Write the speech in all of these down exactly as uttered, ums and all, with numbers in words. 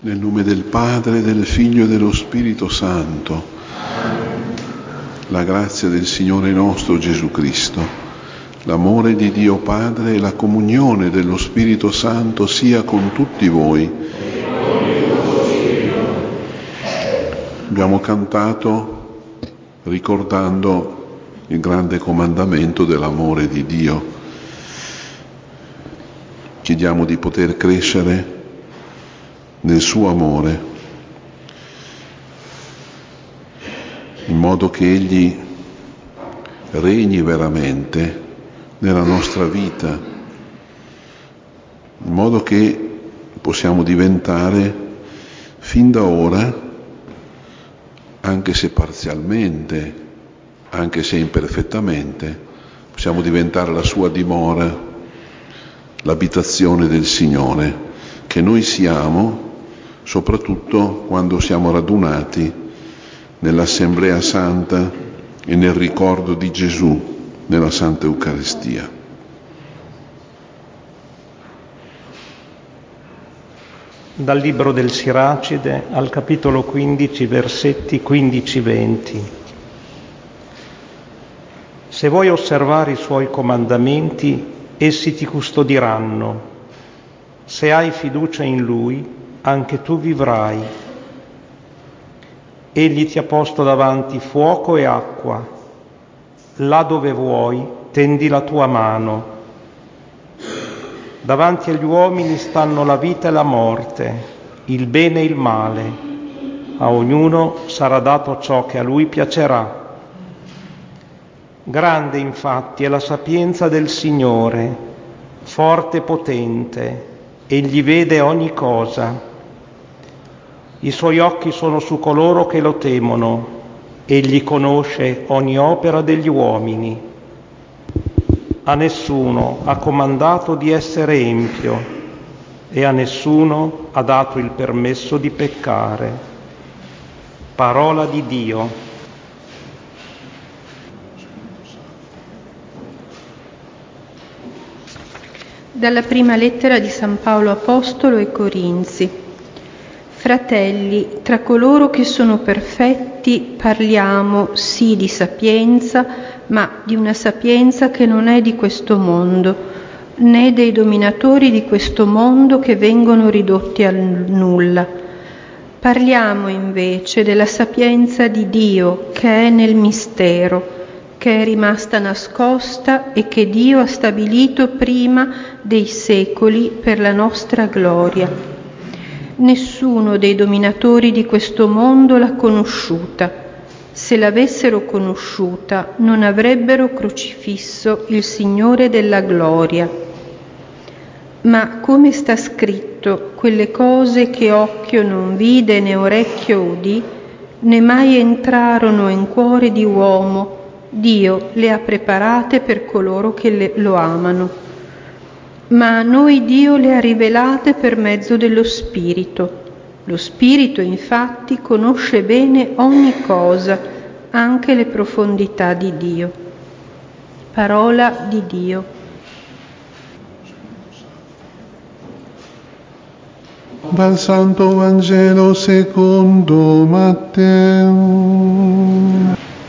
Nel nome del Padre, del Figlio e dello Spirito Santo. La grazia del Signore nostro Gesù Cristo, l'amore di Dio Padre e la comunione dello Spirito Santo sia con tutti voi. Abbiamo cantato ricordando il grande comandamento dell'amore di Dio. Chiediamo di poter crescere nel suo amore, in modo che Egli regni veramente nella nostra vita, in modo che possiamo diventare fin da ora, anche se parzialmente, anche se imperfettamente, possiamo diventare la sua dimora, l'abitazione del Signore, che noi siamo soprattutto quando siamo radunati nell'Assemblea Santa e nel ricordo di Gesù nella Santa Eucaristia. Dal libro del Siracide al capitolo quindici, versetti quindici venti. Se vuoi osservare i suoi comandamenti, essi ti custodiranno. Se hai fiducia in Lui, anche tu vivrai. Egli ti ha posto davanti fuoco e acqua. Là dove vuoi, tendi la tua mano. Davanti agli uomini stanno la vita e la morte, il bene e il male. A ognuno sarà dato ciò che a lui piacerà. Grande infatti è la sapienza del Signore, forte e potente, egli vede ogni cosa. I suoi occhi sono su coloro che lo temono, egli conosce ogni opera degli uomini. A nessuno ha comandato di essere empio e a nessuno ha dato il permesso di peccare. Parola di Dio. Dalla prima lettera di San Paolo Apostolo ai Corinzi. Fratelli, tra coloro che sono perfetti parliamo sì di sapienza, ma di una sapienza che non è di questo mondo, né dei dominatori di questo mondo che vengono ridotti al nulla. Parliamo invece della sapienza di Dio che è nel mistero, che è rimasta nascosta e che Dio ha stabilito prima dei secoli per la nostra gloria. Nessuno dei dominatori di questo mondo l'ha conosciuta. Se l'avessero conosciuta, non avrebbero crocifisso il Signore della gloria. Ma come sta scritto, quelle cose che occhio non vide né orecchio udì, né mai entrarono in cuore di uomo, Dio le ha preparate per coloro che le, lo amano. Ma a noi Dio le ha rivelate per mezzo dello Spirito. Lo Spirito, infatti, conosce bene ogni cosa, anche le profondità di Dio. Parola di Dio. Dal Santo Vangelo secondo Matteo.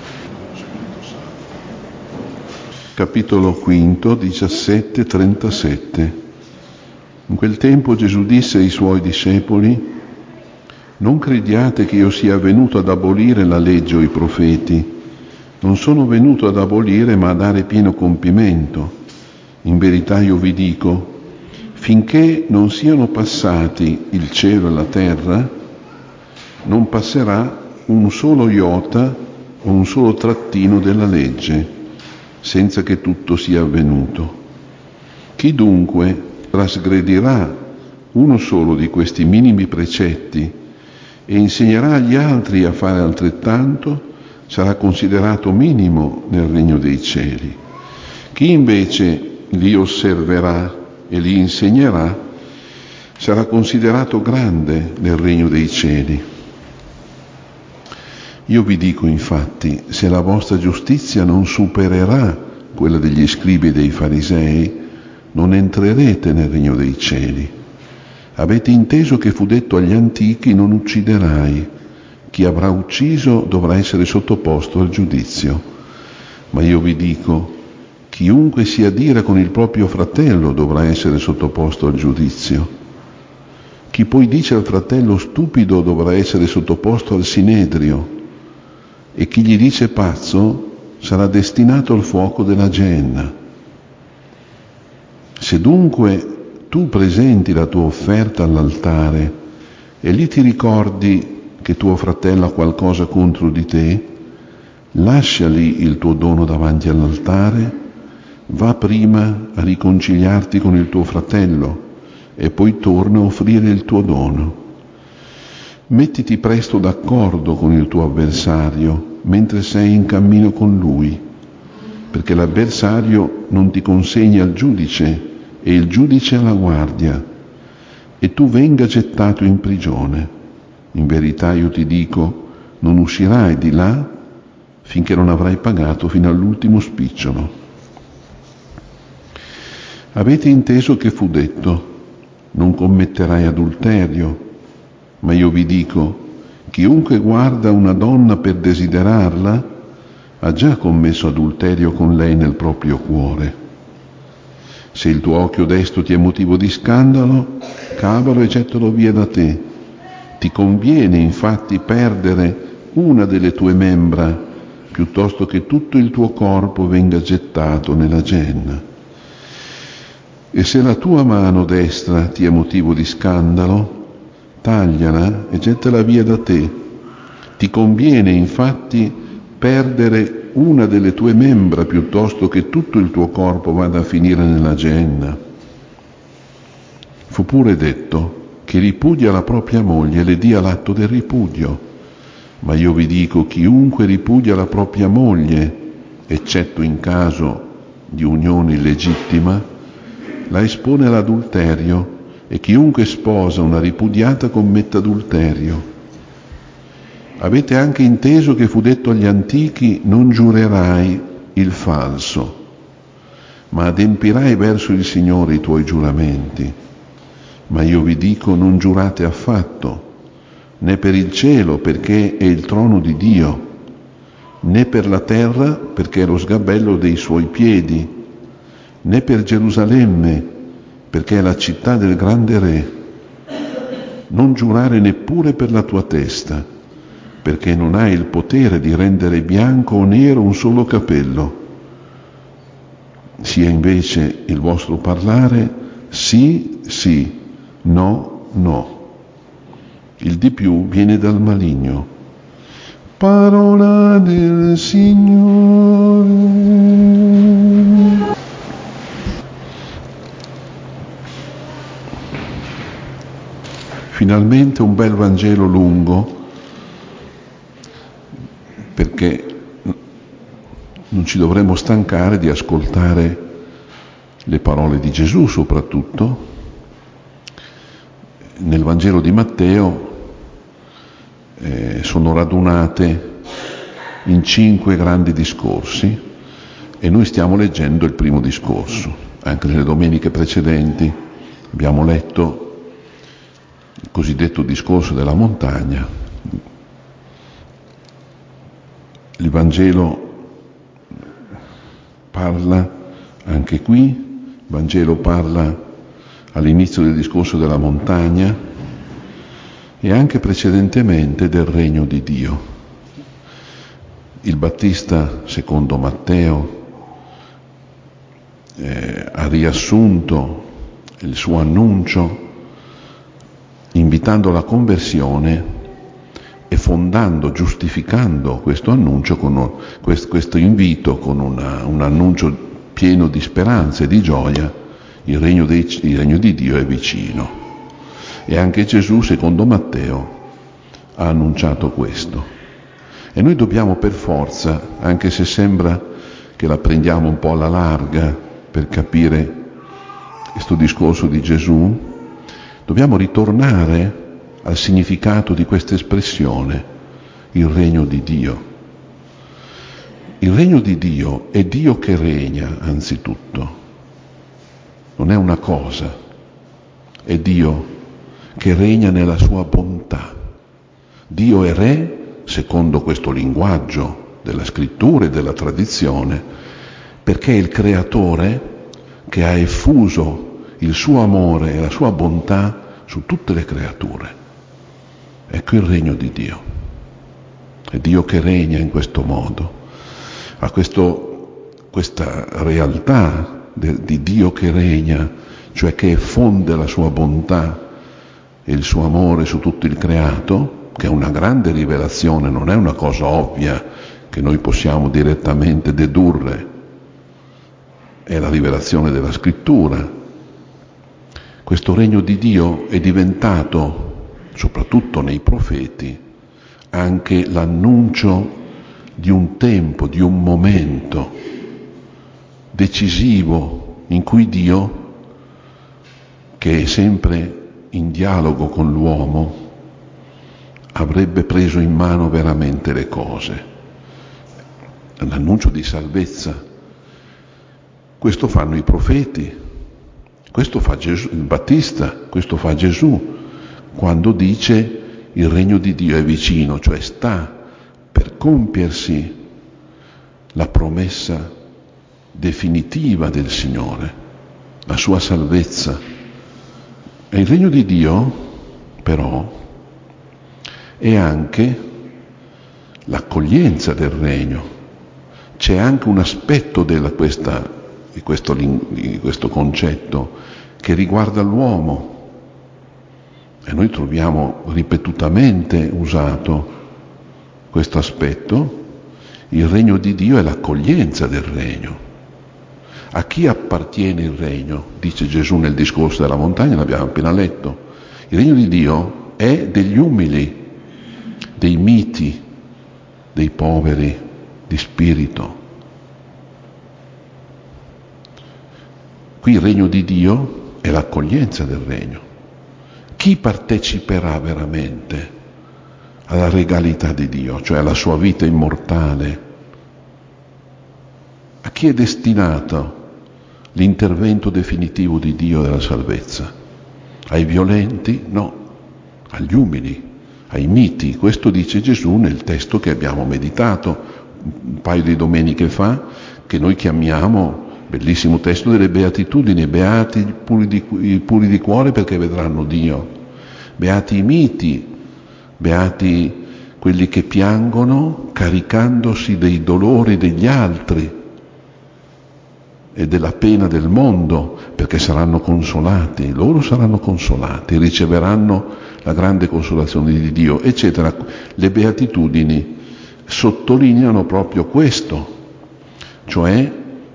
Capitolo quinto, diciassette trentasette. In quel tempo Gesù disse ai suoi discepoli: non crediate che io sia venuto ad abolire la legge o i profeti. Non sono venuto ad abolire, ma a dare pieno compimento. In verità io vi dico, finché non siano passati il cielo e la terra, non passerà un solo iota o un solo trattino della legge, senza che tutto sia avvenuto. Chi dunque trasgredirà uno solo di questi minimi precetti e insegnerà agli altri a fare altrettanto, sarà considerato minimo nel regno dei cieli. Chi invece li osserverà e li insegnerà sarà considerato grande nel regno dei cieli. Io vi dico infatti, se la vostra giustizia non supererà quella degli scribi e dei farisei, non entrerete nel regno dei cieli. Avete inteso che fu detto agli antichi: non ucciderai. Chi avrà ucciso dovrà essere sottoposto al giudizio. Ma io vi dico, chiunque si adira con il proprio fratello dovrà essere sottoposto al giudizio. Chi poi dice al fratello stupido dovrà essere sottoposto al sinedrio, e chi gli dice pazzo sarà destinato al fuoco della Geenna. Se dunque tu presenti la tua offerta all'altare e lì ti ricordi che tuo fratello ha qualcosa contro di te, lascia lì il tuo dono davanti all'altare, va prima a riconciliarti con il tuo fratello e poi torna a offrire il tuo dono. Mettiti presto d'accordo con il tuo avversario mentre sei in cammino con lui, perché l'avversario non ti consegni al giudice e il giudice alla guardia, e tu venga gettato in prigione. In verità io ti dico, non uscirai di là finché non avrai pagato fino all'ultimo spicciolo. Avete inteso che fu detto: non commetterai adulterio, ma io vi dico, chiunque guarda una donna per desiderarla ha già commesso adulterio con lei nel proprio cuore. Se il tuo occhio destro ti è motivo di scandalo, cavalo e gettalo via da te. Ti conviene infatti perdere una delle tue membra piuttosto che tutto il tuo corpo venga gettato nella Geenna. E se la tua mano destra ti è motivo di scandalo, tagliala e gettala via da te. Ti conviene infatti perdere una delle tue membra piuttosto che tutto il tuo corpo vada a finire nella Geenna. Fu pure detto: chi ripudia la propria moglie le dia l'atto del ripudio. Ma io vi dico, chiunque ripudia la propria moglie, eccetto in caso di unione illegittima, la espone all'adulterio, e chiunque sposa una ripudiata commette adulterio. Avete anche inteso che fu detto agli antichi: non giurerai il falso, ma adempirai verso il Signore i tuoi giuramenti. Ma io vi dico, non giurate affatto, né per il cielo, perché è il trono di Dio, né per la terra, perché è lo sgabello dei suoi piedi, né per Gerusalemme, perché è la città del grande Re. Non giurare neppure per la tua testa, perché non hai il potere di rendere bianco o nero un solo capello. Sia invece il vostro parlare sì, sì, no, no. Il di più viene dal maligno. Parola del Signore. Finalmente un bel Vangelo lungo, perché non ci dovremmo stancare di ascoltare le parole di Gesù soprattutto. Nel Vangelo di Matteo eh, sono radunate in cinque grandi discorsi e noi stiamo leggendo il primo discorso. Anche nelle domeniche precedenti abbiamo letto il cosiddetto discorso della montagna. Il Vangelo parla anche qui, il Vangelo parla all'inizio del discorso della montagna e anche precedentemente del regno di Dio. Il Battista, secondo Matteo, eh, ha riassunto il suo annuncio invitando alla conversione e fondando, giustificando questo annuncio, con questo, questo invito con una, un annuncio pieno di speranza e di gioia. Il regno, dei, il regno di Dio è vicino. E anche Gesù, secondo Matteo, ha annunciato questo. E noi dobbiamo per forza, anche se sembra che la prendiamo un po' alla larga per capire questo discorso di Gesù, dobbiamo ritornare al significato di questa espressione, il regno di Dio. Il regno di Dio è Dio che regna, anzitutto. Non è una cosa, è Dio che regna nella sua bontà. Dio è re secondo questo linguaggio della scrittura e della tradizione, perché è il creatore che ha effuso il suo amore e la sua bontà su tutte le creature. Ecco il regno di Dio. È Dio che regna in questo modo. Ha questo, questa realtà de, di Dio che regna, cioè che effonde la sua bontà e il suo amore su tutto il creato, che è una grande rivelazione, non è una cosa ovvia che noi possiamo direttamente dedurre, è la rivelazione della scrittura. Questo regno di Dio è diventato, soprattutto nei profeti, anche l'annuncio di un tempo, di un momento decisivo in cui Dio, che è sempre in dialogo con l'uomo, avrebbe preso in mano veramente le cose. L'annuncio di salvezza. Questo fanno i profeti, questo fa Gesù, il Battista, questo fa Gesù, quando dice il regno di Dio è vicino, cioè sta per compiersi la promessa definitiva del Signore, la sua salvezza. E il regno di Dio, però, è anche l'accoglienza del regno. C'è anche un aspetto della questa, di, questo, di questo concetto che riguarda l'uomo. E noi troviamo ripetutamente usato questo aspetto. Il regno di Dio è l'accoglienza del regno. A chi appartiene il regno? Dice Gesù nel discorso della montagna, l'abbiamo appena letto. Il regno di Dio è degli umili, dei miti, dei poveri di spirito. Qui il regno di Dio è l'accoglienza del regno. Chi parteciperà veramente alla regalità di Dio, cioè alla sua vita immortale? A chi è destinato l'intervento definitivo di Dio della salvezza? Ai violenti? No, agli umili, ai miti. Questo dice Gesù nel testo che abbiamo meditato un paio di domeniche fa, che noi chiamiamo, bellissimo testo delle Beatitudini, beati i puri di, i puri di cuore perché vedranno Dio, beati i miti, beati quelli che piangono caricandosi dei dolori degli altri e della pena del mondo, perché saranno consolati, loro saranno consolati, riceveranno la grande consolazione di Dio, eccetera. Le Beatitudini sottolineano proprio questo, cioè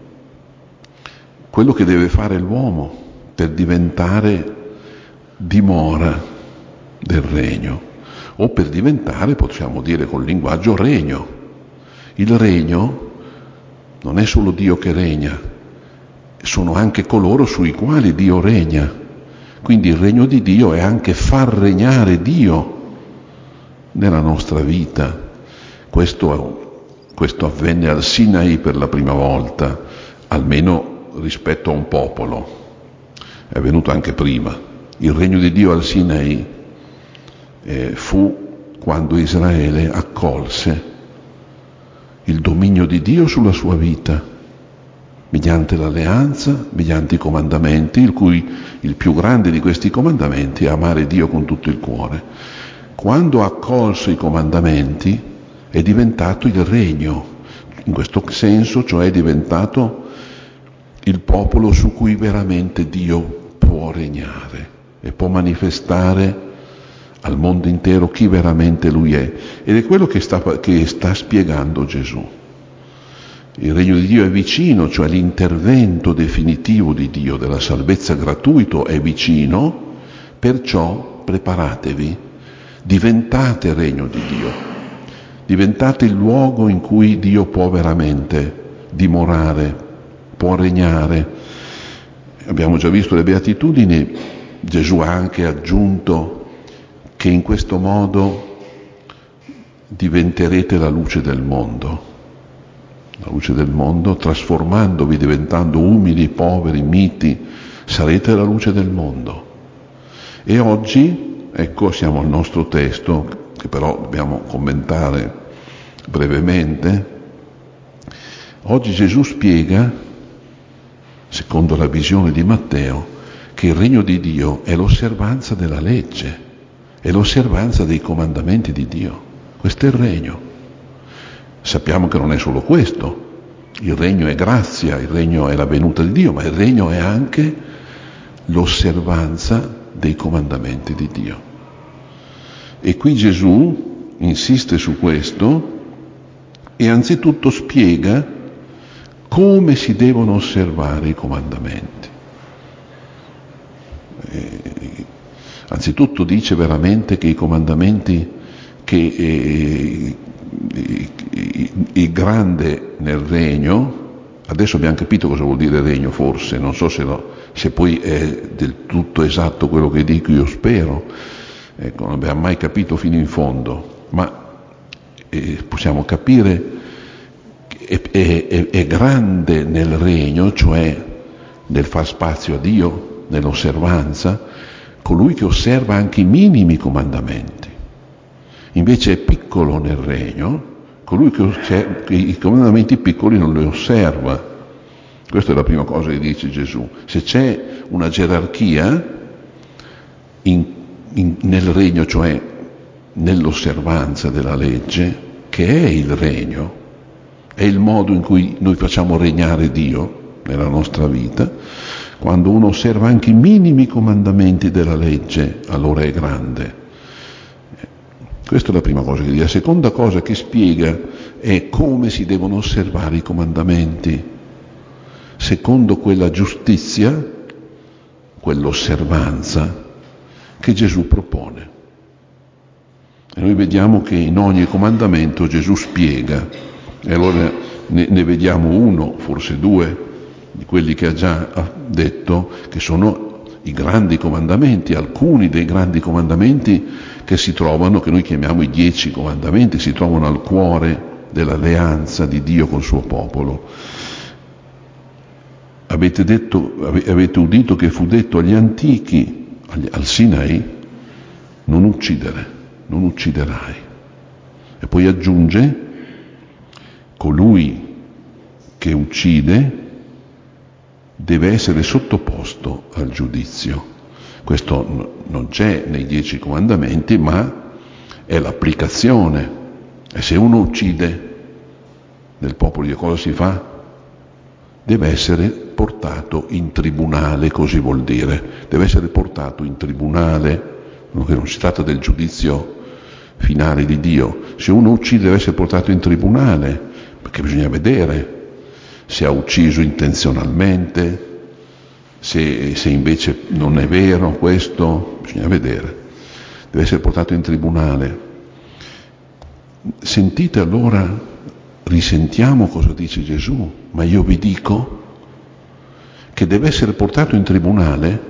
quello che deve fare l'uomo per diventare dimora del regno, o per diventare, possiamo dire col linguaggio, regno. Il regno non è solo Dio che regna, sono anche coloro sui quali Dio regna. Quindi il regno di Dio è anche far regnare Dio nella nostra vita. Questo, questo avvenne al Sinai per la prima volta, almeno rispetto a un popolo. È avvenuto anche prima. Il regno di Dio al Sinai eh, fu quando Israele accolse il dominio di Dio sulla sua vita, mediante l'alleanza, mediante i comandamenti, il cui il più grande di questi comandamenti è amare Dio con tutto il cuore. Quando ha accolto i comandamenti è diventato il regno, in questo senso, cioè è diventato il popolo su cui veramente Dio può regnare e può manifestare al mondo intero chi veramente Lui è. Ed è quello che sta, che sta spiegando Gesù. Il regno di Dio è vicino, cioè l'intervento definitivo di Dio, della salvezza gratuito è vicino, perciò preparatevi, diventate regno di Dio, diventate il luogo in cui Dio può veramente dimorare, può regnare. Abbiamo già visto le Beatitudini, Gesù ha anche aggiunto che in questo modo diventerete la luce del mondo. La luce del mondo, trasformandovi, diventando umili, poveri, miti, sarete la luce del mondo. E oggi, ecco, siamo al nostro testo, che però dobbiamo commentare brevemente. Oggi Gesù spiega, secondo la visione di Matteo, che il regno di Dio è l'osservanza della legge, è l'osservanza dei comandamenti di Dio. Questo è il regno. Sappiamo che non è solo questo. Il regno è grazia, il regno è la venuta di Dio, ma il regno è anche l'osservanza dei comandamenti di Dio. E qui Gesù insiste su questo e anzitutto spiega come si devono osservare i comandamenti. E, anzitutto dice veramente che i comandamenti, che eh, il grande nel regno, adesso abbiamo capito cosa vuol dire regno forse, non so se, lo, se poi è del tutto esatto quello che dico, io spero, ecco, non abbiamo mai capito fino in fondo, ma eh, possiamo capire che è, è, è grande nel regno, cioè nel far spazio a Dio, nell'osservanza, colui che osserva anche i minimi comandamenti. Invece è piccolo nel regno colui che osserva, i comandamenti piccoli non li osserva. Questa è la prima cosa che dice Gesù. Se c'è una gerarchia in, in, nel regno, cioè nell'osservanza della legge, che è il regno, è il modo in cui noi facciamo regnare Dio nella nostra vita, quando uno osserva anche i minimi comandamenti della legge, allora è grande. Questa è la prima cosa che dice. La seconda cosa che spiega è come si devono osservare i comandamenti, secondo quella giustizia, quell'osservanza che Gesù propone. E noi vediamo che in ogni comandamento Gesù spiega, e allora ne, ne vediamo uno, forse due, di quelli che ha già detto, che sono i grandi comandamenti, alcuni dei grandi comandamenti che si trovano, che noi chiamiamo i dieci comandamenti, si trovano al cuore dell'alleanza di Dio col suo popolo. Avete detto, avete udito che fu detto agli antichi, agli, al Sinai, non uccidere, non ucciderai. E poi aggiunge, colui che uccide deve essere sottoposto al giudizio. Questo non c'è nei dieci comandamenti, ma è l'applicazione. E se uno uccide nel popolo di cosa si fa? Deve essere portato in tribunale, così vuol dire. Deve essere portato in tribunale, non si tratta del giudizio finale di Dio. Se uno uccide deve essere portato in tribunale, perché bisogna vedere se ha ucciso intenzionalmente, se, se invece non è vero questo, bisogna vedere. Deve essere portato in tribunale. Sentite allora, risentiamo cosa dice Gesù, ma io vi dico che deve essere portato in tribunale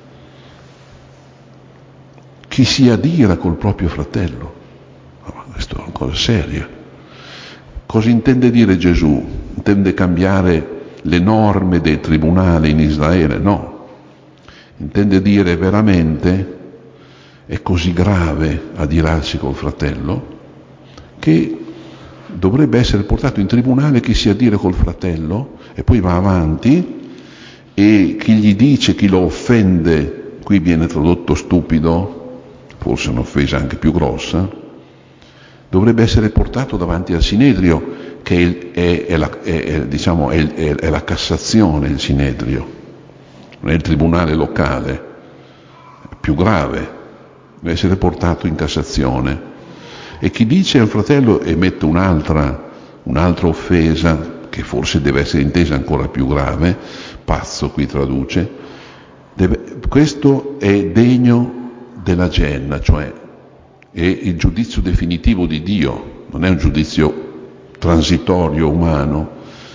chi si adira col proprio fratello. Ma questa è una cosa seria. Cosa intende dire Gesù? Intende cambiare le norme dei tribunali in Israele? No. Intende dire veramente è così grave adirarsi col fratello che dovrebbe essere portato in tribunale chi si adira col fratello e poi va avanti e chi gli dice, chi lo offende, qui viene tradotto stupido, forse un'offesa anche più grossa, dovrebbe essere portato davanti al Sinedrio, che è, è, è, la, è, è, diciamo, è, è, è la Cassazione, il Sinedrio, non è il tribunale locale, è più grave, deve essere portato in Cassazione. E chi dice al fratello e mette un'altra, un'altra offesa, che forse deve essere intesa ancora più grave, pazzo qui traduce, deve, questo è degno della genna, cioè è il giudizio definitivo di Dio, non è un giudizio transitorio umano.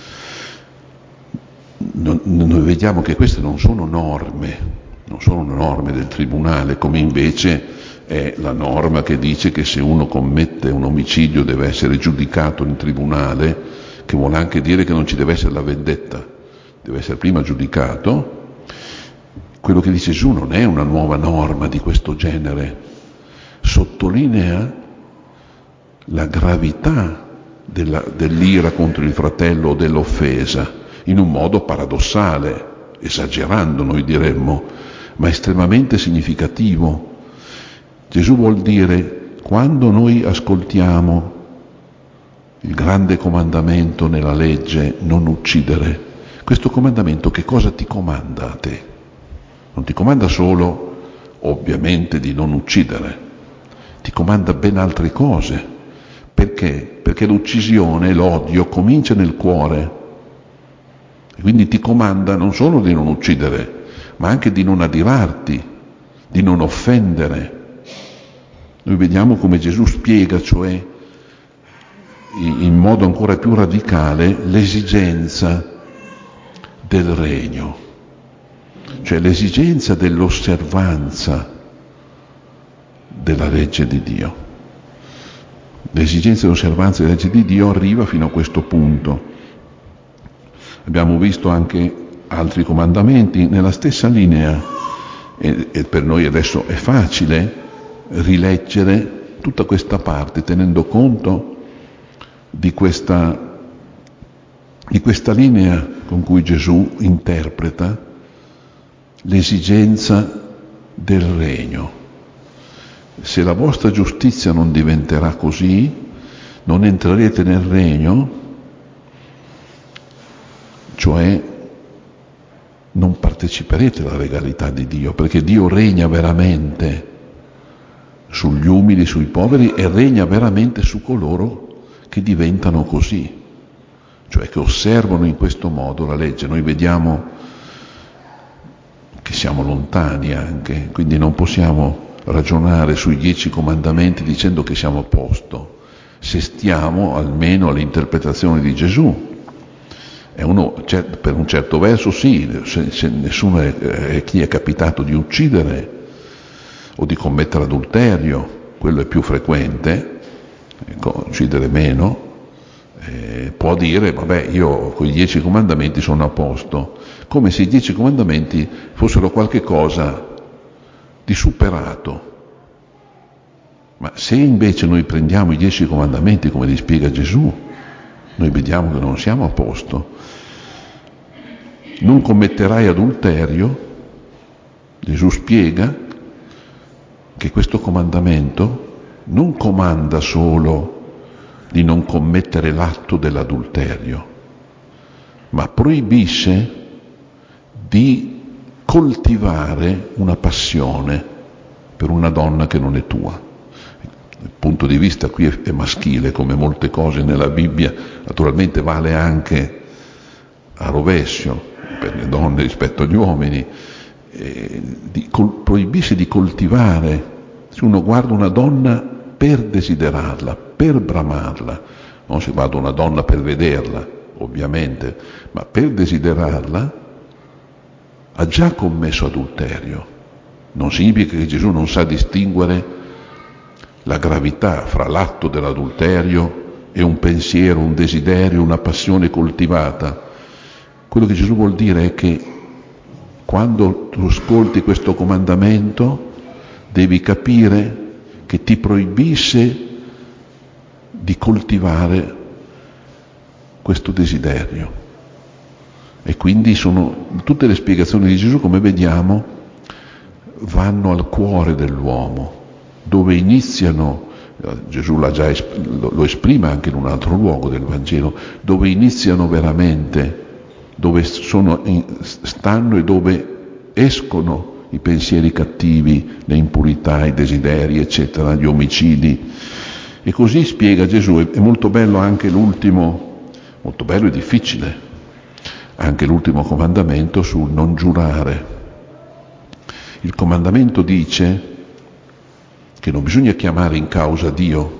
Non, noi vediamo che queste non sono norme, non sono norme del tribunale, come invece è la norma che dice che se uno commette un omicidio deve essere giudicato in tribunale, che vuole anche dire che non ci deve essere la vendetta, deve essere prima giudicato. quello che dice Gesù non è una nuova norma di questo genere, sottolinea la gravità della, dell'ira contro il fratello o dell'offesa, in un modo paradossale, esagerando noi diremmo, ma estremamente significativo. Gesù vuol dire, quando noi ascoltiamo il grande comandamento nella legge, non uccidere, questo comandamento che cosa ti comanda a te? Non ti comanda solo, ovviamente, di non uccidere, ti comanda ben altre cose. Perché? Perché l'uccisione, l'odio, comincia nel cuore. E quindi ti comanda non solo di non uccidere, ma anche di non adirarti, di non offendere. Noi vediamo come Gesù spiega, cioè, in modo ancora più radicale, l'esigenza del regno, cioè l'esigenza dell'osservanza della legge di Dio. L'esigenza dell'osservanza della legge di Dio arriva fino a questo punto. Abbiamo visto anche altri comandamenti nella stessa linea, e, e per noi adesso è facile rileggere tutta questa parte tenendo conto di questa, di questa linea con cui Gesù interpreta l'esigenza del regno. Se la vostra giustizia non diventerà così, non entrerete nel regno, cioè non parteciperete alla legalità di Dio, perché Dio regna veramente sugli umili, sui poveri, e regna veramente su coloro che diventano così, cioè che osservano in questo modo la legge. Noi vediamo che siamo lontani anche, quindi non possiamo ragionare sui dieci comandamenti dicendo che siamo a posto, se stiamo almeno all'interpretazione di Gesù. E uno, per un certo verso sì, se, se nessuno è, è chi è capitato di uccidere o di commettere adulterio, quello è più frequente, ecco, uccidere meno, eh, può dire, vabbè, io con i dieci comandamenti sono a posto, come se i dieci comandamenti fossero qualche cosa di superato. Ma se invece noi prendiamo i dieci comandamenti come li spiega Gesù, noi vediamo che non siamo a posto. Non commetterai adulterio, Gesù spiega che questo comandamento non comanda solo di non commettere l'atto dell'adulterio, ma proibisce di coltivare una passione per una donna che non è tua. Il punto di vista qui è maschile, come molte cose nella Bibbia, naturalmente vale anche a rovescio per le donne rispetto agli uomini. Eh, di, col, proibisce di coltivare. Se uno guarda una donna per desiderarla, per bramarla, non si guarda una donna per vederla, ovviamente, ma per desiderarla, ha già commesso adulterio. Non significa che Gesù non sa distinguere la gravità fra l'atto dell'adulterio e un pensiero, un desiderio, una passione coltivata. Quello che Gesù vuol dire è che quando tu ascolti questo comandamento devi capire che ti proibisce di coltivare questo desiderio. E quindi sono tutte le spiegazioni di Gesù, come vediamo, vanno al cuore dell'uomo, dove iniziano, Gesù l'ha già, lo esprime anche in un altro luogo del Vangelo, dove iniziano veramente, dove sono, stanno e dove escono i pensieri cattivi, le impurità, i desideri, eccetera, gli omicidi. E così spiega Gesù. È molto bello anche l'ultimo, molto bello e difficile, anche l'ultimo comandamento sul non giurare. Il comandamento dice che non bisogna chiamare in causa Dio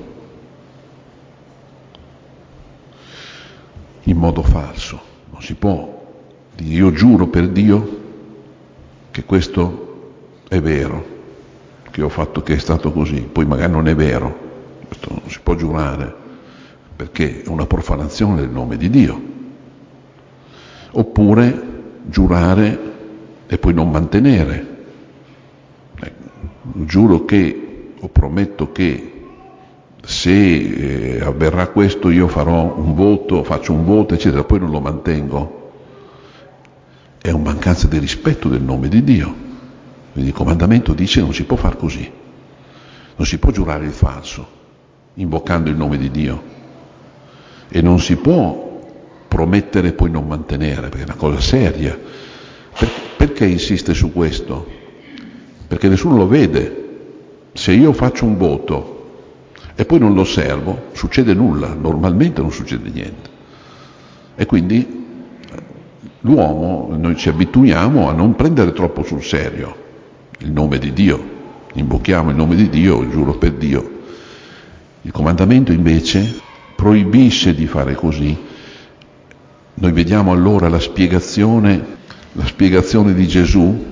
in modo falso. Non si può dire io giuro per Dio che questo è vero, che ho fatto, che è stato così, poi magari non è vero. Questo non si può giurare, perché è una profanazione del nome di Dio. Oppure giurare e poi non mantenere. Eh, giuro che, o prometto che, se eh, avverrà questo io farò un voto, faccio un voto, eccetera, poi non lo mantengo. È un mancanza di rispetto del nome di Dio. Quindi il comandamento dice non si può far così, non si può giurare il falso, invocando il nome di Dio, e non si può promettere e poi non mantenere, perché è una cosa seria. Per, perché insiste su questo? Perché nessuno lo vede. Se io faccio un voto e poi non lo osservo, succede nulla, normalmente non succede niente. E quindi l'uomo, noi ci abituiamo a non prendere troppo sul serio il nome di Dio, invochiamo il nome di Dio, giuro per Dio. Il comandamento invece proibisce di fare così. Noi vediamo allora la spiegazione, la spiegazione di Gesù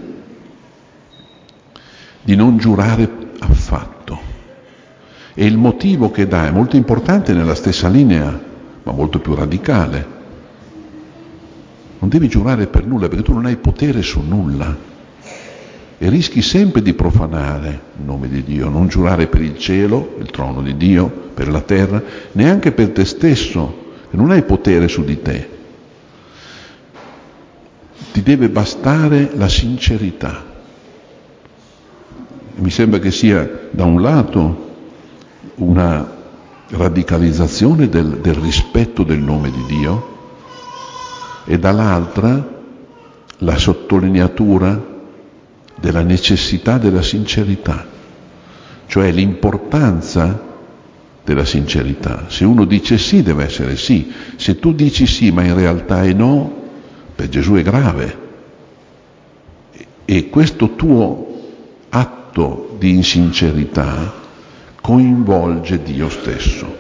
di non giurare affatto. E il motivo che dà è molto importante nella stessa linea, ma molto più radicale. Non devi giurare per nulla, perché tu non hai potere su nulla e rischi sempre di profanare il nome di Dio. Non giurare per il cielo, il trono di Dio, per la terra, neanche per te stesso, che non hai potere su di te. Ti deve bastare la sincerità. Mi sembra che sia da un lato una radicalizzazione del, del rispetto del nome di Dio, e dall'altra la sottolineatura della necessità della sincerità, cioè l'importanza della sincerità. Se uno dice sì, deve essere sì. Se tu dici sì, ma in realtà è no, per Gesù è grave. E questo tuo atto di insincerità coinvolge Dio stesso.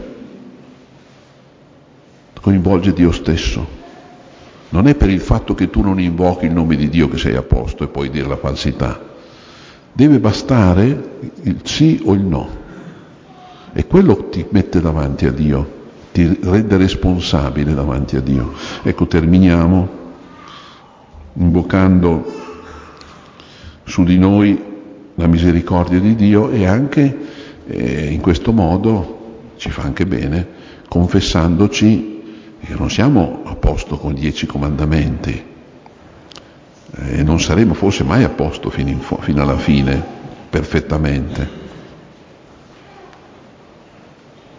Coinvolge Dio stesso. Non è per il fatto che tu non invochi il nome di Dio che sei a posto e puoi dire la falsità. Deve bastare il sì o il no. E quello ti mette davanti a Dio, ti rende responsabile davanti a Dio. Ecco, terminiamo invocando su di noi la misericordia di Dio, e anche eh, in questo modo ci fa anche bene, confessandoci che non siamo a posto con i dieci comandamenti e non saremo forse mai a posto fino, in fo- fino alla fine perfettamente,